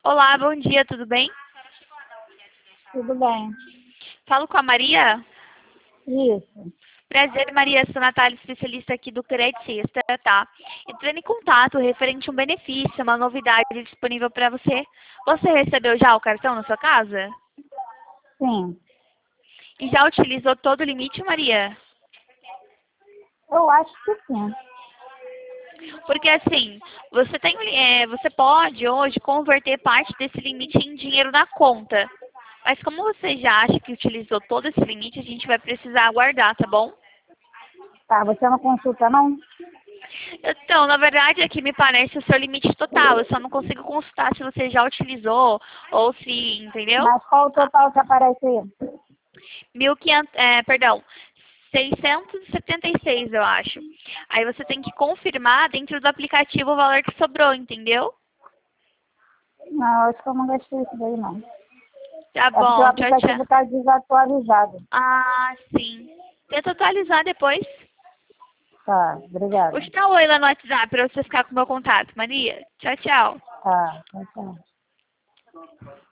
Olá, bom dia, tudo bem? Tudo bem. Falo com a Maria? Isso. Prazer, Maria, sou Natália, especialista aqui do Credicista, tá? Entrando em contato referente a um benefício, uma novidade disponível para você. Você recebeu já o cartão na sua casa? Sim. E já utilizou todo o limite, Maria? Eu acho que sim. Porque assim, você pode hoje converter parte desse limite em dinheiro na conta. Mas como você já acha que utilizou todo esse limite, a gente vai precisar aguardar, tá bom? Tá, você não consulta, não? Então, na verdade, aqui me parece o seu limite total. Eu só não consigo consultar se você já utilizou ou se, entendeu? Mas qual o Ah, total que aparece aí? 1.500, perdão, 676, eu acho. Aí você tem que confirmar dentro do aplicativo o valor que sobrou, entendeu? Não, eu acho que eu não gastei isso daí, não. Tá É porque o bom, tchau, tchau. aplicativo está desatualizado. Ah, sim. Tenta atualizar depois. Tá, Vou obrigada. te dar um oi lá no WhatsApp pra você ficar com o meu contato, Maria. Tchau, tchau. Tá, tá.